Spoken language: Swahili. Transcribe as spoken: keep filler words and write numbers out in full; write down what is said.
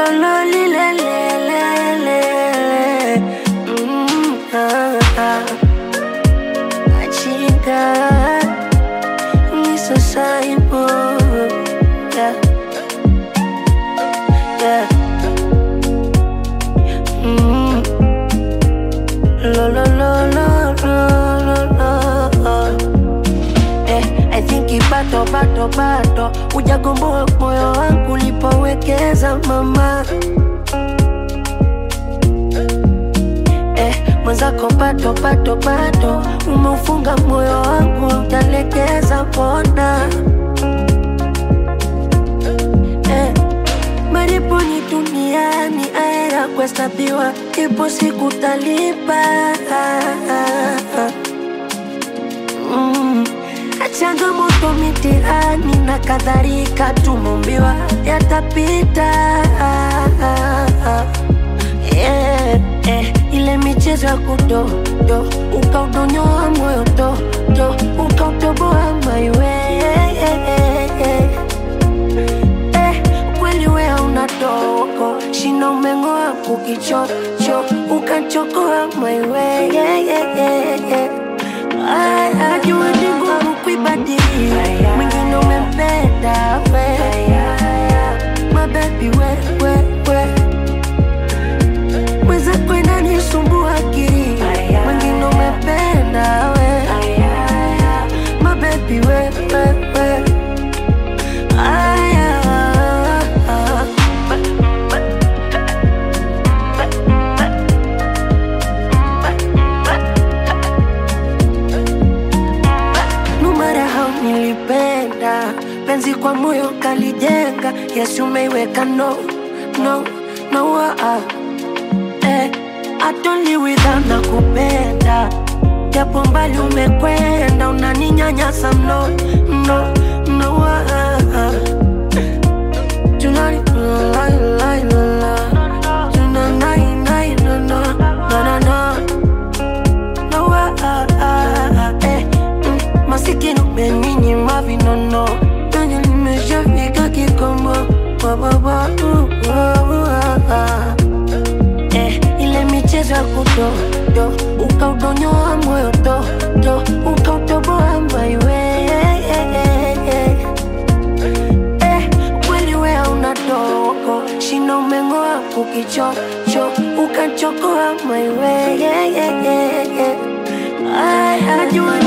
lo lo li le le le le. Mm, ah, ah. Chica, Mister Simon, yeah, yeah. Mm. Lo lo lo lo lo lo lo. Eh, I think ipato pato pato, ujagomboa moyo wangu ulipowekeza mama. Mwenzako pato pato pato, umeufunga moyo wangu utalekeza pona. Eh, malipo ni duniani aera kuhesabiwa, ipo siku talipa. Mm. Changamoto mitihani na kadhalika tumeumbiwa yatapita. Yeah, eh, ile michezo ya kudo do, ukaudonyoa moyo do do, ukautoboa maiwe. Eh, kweli wea unatoko, shina umengoa kukichocho, ukachokoa maiwe. Ajua ni ngumu kuibadili, mwingine umempenda we. My baby we we we, mweza kwenda nisumbua akili, mwingine umependa we. My baby we we we, aya. No matter how nilipenda, penzi kwa moyo kalijenga. Yes umeiweka no, no, no uh. Eh, I don't live without nakupenda. Japo mbali umekwenda, unaninyanyasa no, no, no uh. Tonight, la la la la. Tonight, night, no, no, no, no, no. No uh, eh, mm, masikini umenini mavi no no. Nanya nimeshafika kikomo, wa wa wa uh, uh, uh. Eh, ile michezo ya kudo do, ukaudonyoa moyo do do, ukautoboa maiwe. Eh, kweli wea unatoko, shina umengoa kukichocho, ukachokoa maiwe. Ay, ajua